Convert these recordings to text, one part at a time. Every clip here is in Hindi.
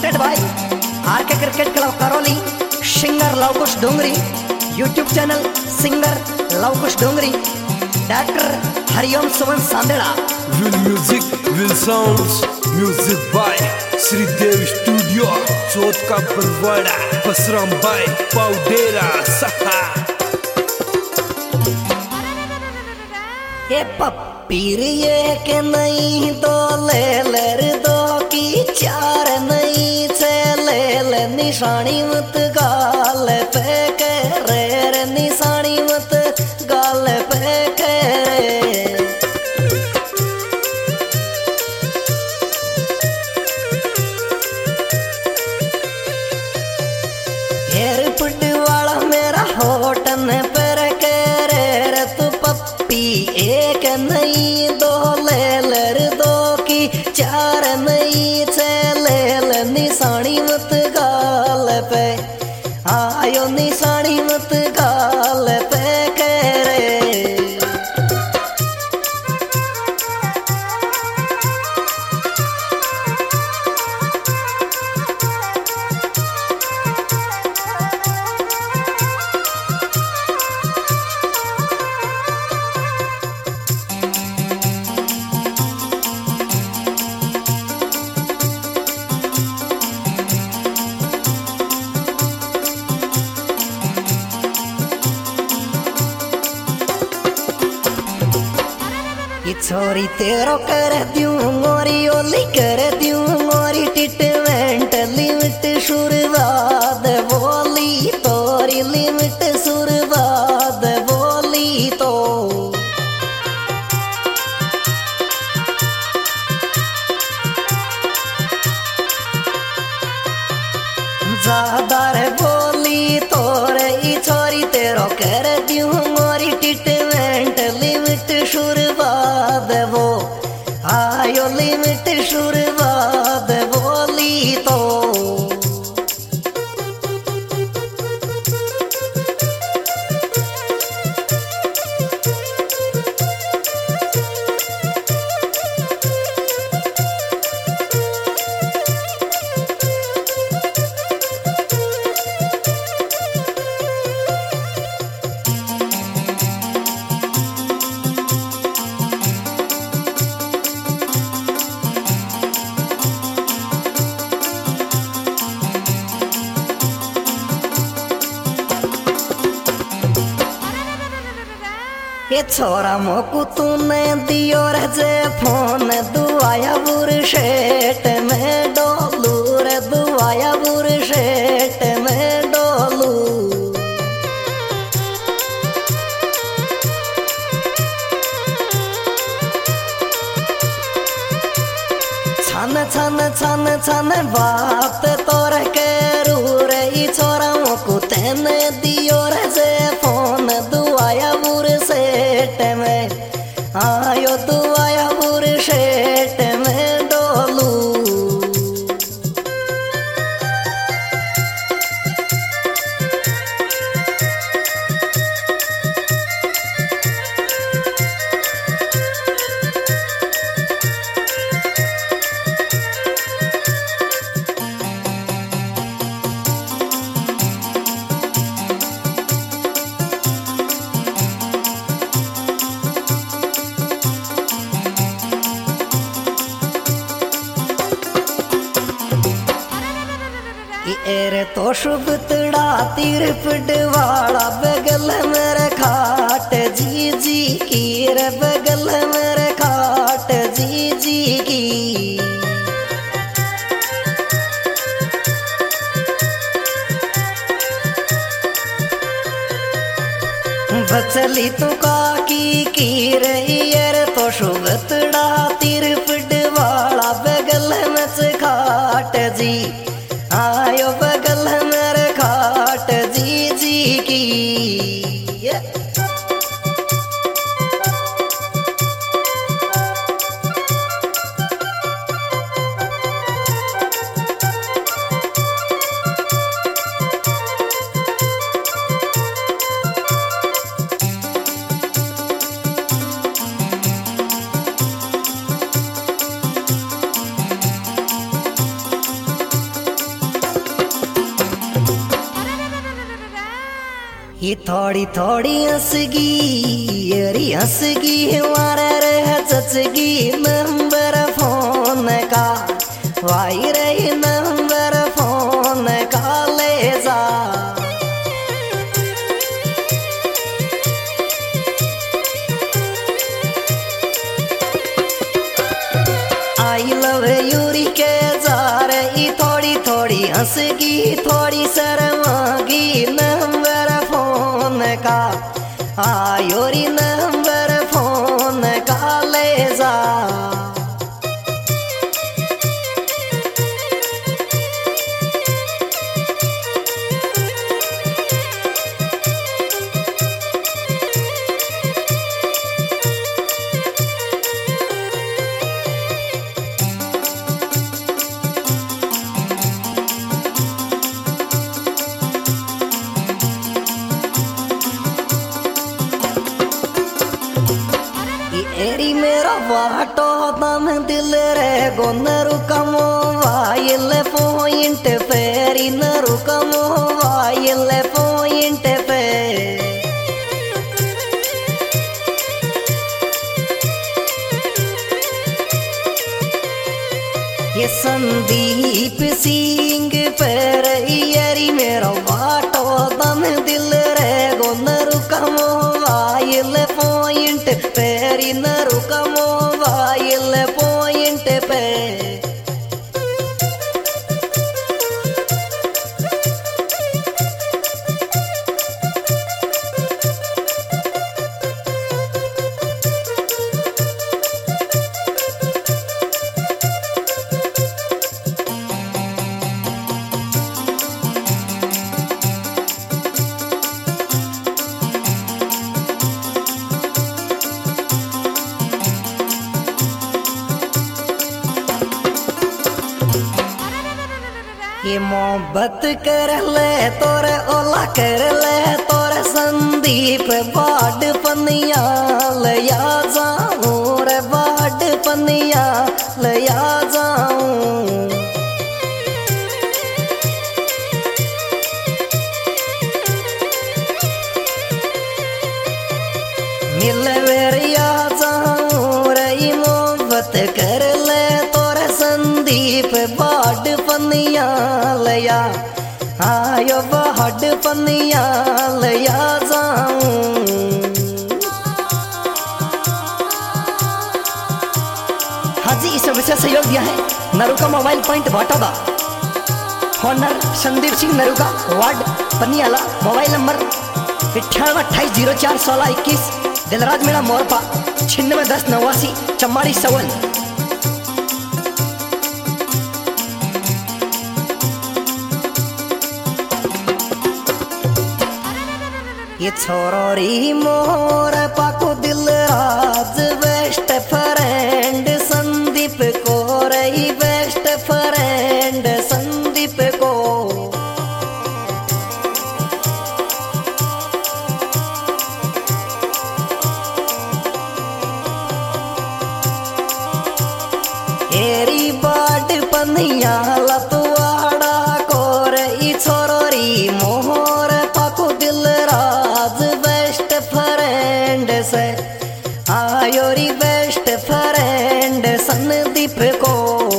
Supported by RK cricket club Karauli, singer Lavkush Dongri, YouTube channel singer Lavkush Dongri, director Hariom Suman Sanderha. Will music will sounds, music by Shridev studio, Chauth का परवाड़ा, बसराम बाय पाउडेरा सहा। ये पप्पीर ये के नहीं दो ले लर दो की चार नहीं छे ले ले निशानी मत गाल पे के रे निशानी मत गाल पे के रे। एयरपोर्ट वाला मेरा होटल पर के रे तू पप्पी एक नहीं दो ले लर दो की चार नहीं छे ले ले निशानी मत गाल पे आयो निशानी मत गाल पे के रे। छोरी तेरो कर दूं मोरी ओली कर दूं मोरी टिटमेंट लिमिट शुरुआत बोली तोरी लिमिट शुरुआत बोली तो ज्यादा रे बोली तोरे ई छोरी तेरो कर दूं मोरी टिटमेंट लिमिट शुरुआत वो आयो लिमिट शुरुआत बोली तो ये छोरा मोकू तूने दियो रजे फोन दुआया बुरशेट में डोलू रे दुआया बुरशेट में डोलू। छन छन छन छन बात तोर के रू रे ई छोरा मोकू तेने दियो रजे फोन दुआया बुरशेट में आयो दुआया बुरशेट में डोलू। एरे तो शुभ तड़ा तीर पिटवाड़ा बगल मेरे खाट जी जी की रे बगल मेरे खाट जी जी की। बचली तू की रे यर तो शुभ तड़ा तीर पिटवाड़ा बगल में खाट जी आयो बगल मेरे खाट जी जी की। ये थोड़ी थोड़ी हंसगी अरे हंसगी हमारे रह चचगी नंबर फोन का वाई रही नंबर फोन का ले जा आई लव यूरी के जा रही थोड़ी थोड़ी हंसगी थोड़ी शर्मागी नंबर फोन का आयोरी नंबर फोन का ले जा एरी मेरा वाटो दम दिल रे गोनरु कमो वाइल पॉइंट फेरी नरु कमो वाइल पॉइंट पे ये संदीप सिंह पर एरी मेरा वाटो दम दिल रे गोनरु कमो वाइल पॉइंट पेरी नरु कमो वाइल पॉइंट पे ये मोहब्बत कर ले तोरे ओला कर ले तोरे संदीप बाड पनिया लया जाऊं रे बाड पनिया लया जाऊं मिल वेरिया जाऊं रे मोहब्बत कर ले तोरे संदीप बाड पनिया लया आयो बाड पनिया लया जाऊं हाँ जी इस विषय सहयोग दिया है नरुका मोबाइल पॉइंट वाटोदा होनर Sandeep Singh Naruka ward Paniyala mobile number 9828041621 Dilraj मेरा मोरपा 961089 चम्माड़ी सवन ये छोरोरी मोर पाको Dilraj best friend Sandeep को रही बेस्ट फ्रेंड संदीप को एरी बाट पनिया लतवाड़ा को रही छोरोरी मोर पाको दिल राज बेस्ट फ्रेंड से आयोरी बेस्ट फ्रेंड संदीप को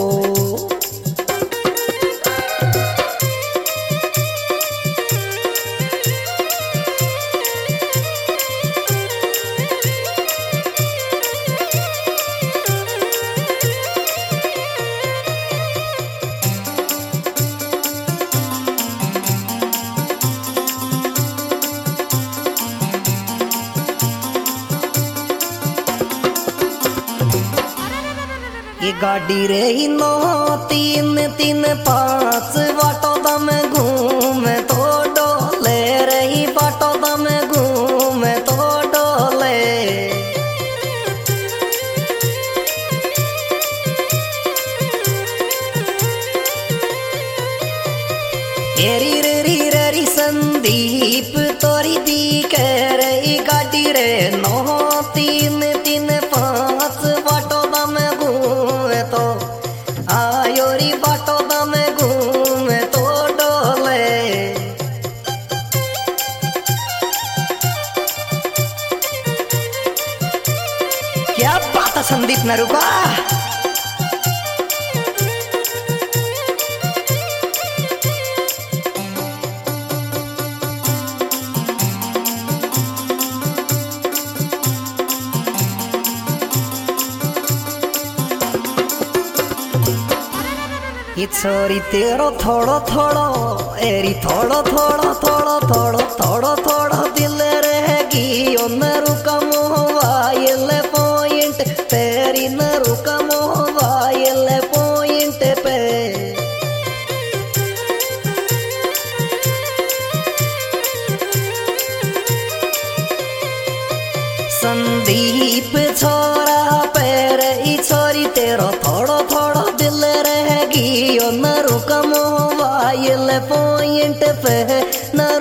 ये गाड़ी रे नो 3-3-5 वाटो दम घूम तो डोले रही वाटो दम घूम तो डोले एरी री संदीप तोरी दी कह रही गाड़ी रे 9-3-3-5 वाटो दम घूमे तो आयोरी वाटो दम घूमे तो डोले न रुका। ये छोरी तेरो थोड़ो थोड़ो एरी थोड़ो थोड़ो थोड़ो थोड़ो थोड़ो थोड़ो दिल रहेगी ओ न रुका मोबाइल पॉइंट तेरी न रुका मोबाइल पॉइंट पे। संदीप छोरा पैर ई छोरी तेरो थोड़ो थोड़ो दिल रहेगी ओ न रुका मोबाइल पॉइंट पे न